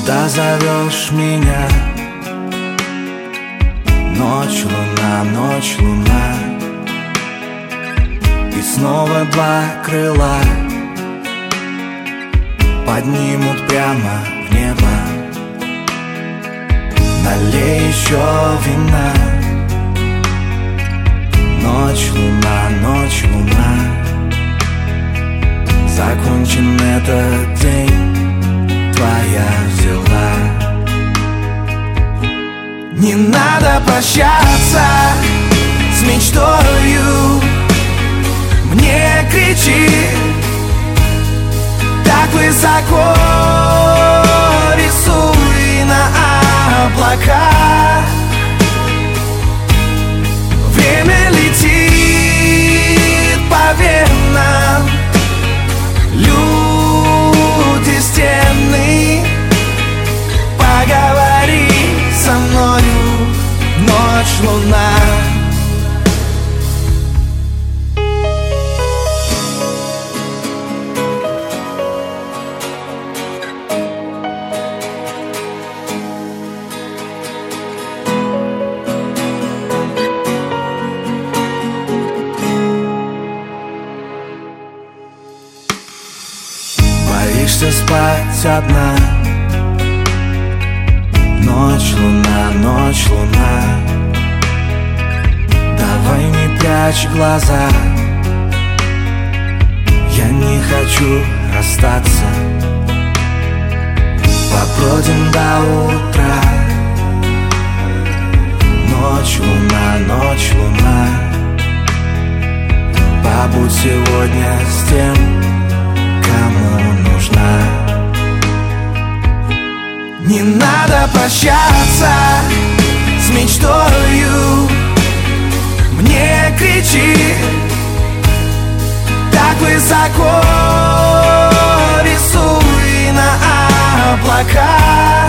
Куда зовешь меня? Ночь, луна, и снова два крыла поднимут прямо в небо. Налей еще вина. Ночь, луна, закончен этот день, твоя взяла. Не надо прощаться с мечтою, мне кричи так высоко, рисуй на облака. Время летит по венам, люди стены. Поговори со мною, ночь, луна. Боишься спать одна. Ночь, луна, давай не прячь глаза. Я не хочу расстаться. Побродим до утра. Ночь, луна, побудь сегодня с тем, кому нужна. Не надо прощаться с мечтою, мне кричи так высоко, рисуй на облака.